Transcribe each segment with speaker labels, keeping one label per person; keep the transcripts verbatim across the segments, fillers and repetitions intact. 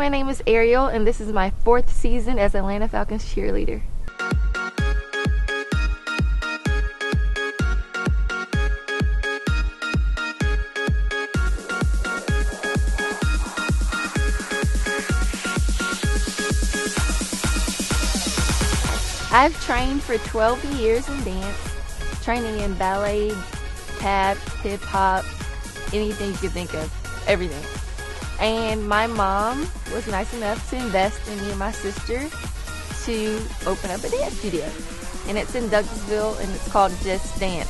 Speaker 1: my name is Ariel, and this is my fourth season as Atlanta Falcons cheerleader. I've trained for twelve years in dance, training in ballet, tap, hip-hop, anything you could think of, everything. And my mom was nice enough to invest in me and my sister to open up a dance studio. And it's in Douglasville, and it's called Just Dance.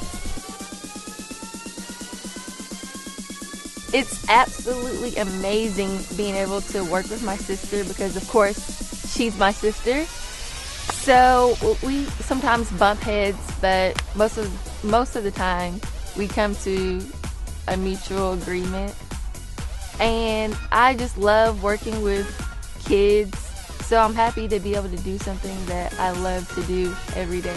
Speaker 1: It's absolutely amazing being able to work with my sister because, of course, she's my sister. So we sometimes bump heads, but most of most of the time we come to a mutual agreement. And I just love working with kids, so I'm happy to be able to do something that I love to do every day.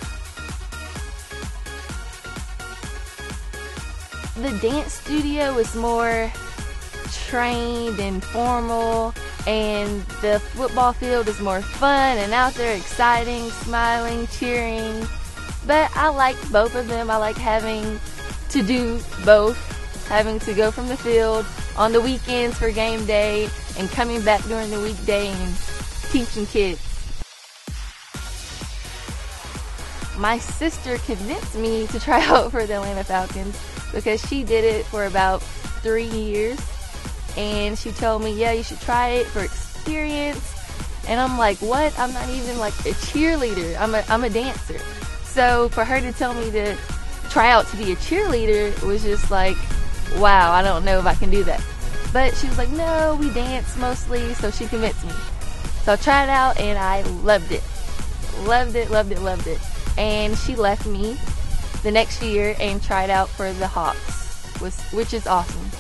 Speaker 1: The dance studio is more trained and formal, and the football field is more fun and out there, exciting, smiling, cheering. But I like both of them. I like having to do both, having to go from the field on the weekends for game day and coming back during the weekday and teaching kids. My sister convinced me to try out for the Atlanta Falcons because she did it for about three years. And she told me, yeah, you should try it for experience. And I'm like, what? I'm not even like a cheerleader. I'm a, I'm a dancer. So for her to tell me to try out to be a cheerleader was just like, wow, I don't know if I can do that. But she was like, no, we dance mostly. So she convinced me. So I tried it out and I loved it. Loved it, loved it, loved it. And she left me the next year and tried out for the Hawks, which is awesome.